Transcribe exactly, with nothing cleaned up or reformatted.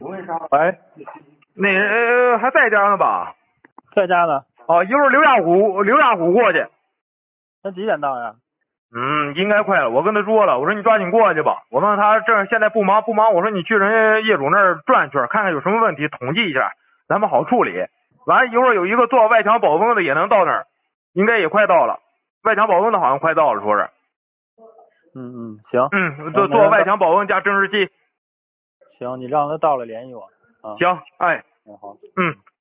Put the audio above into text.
喂， 那呃还在家呢吧？ 在家呢。 哦，一会儿刘亚虎，刘亚虎过去。 那几点到呀？ 嗯，应该快了。我跟他说了，我说你抓紧过去吧。我问问他这现在不忙不忙，我说你去人家业主那儿转圈，看看有什么问题，统计一下，咱们好处理。完一会儿有一个做外墙保温的也能到那儿，应该也快到了。外墙保温的好像快到了，说是。 嗯嗯，行。 嗯，做做外墙保温加增湿器。 行，你让他到了联系我。啊， 行，哎， 嗯好， 嗯。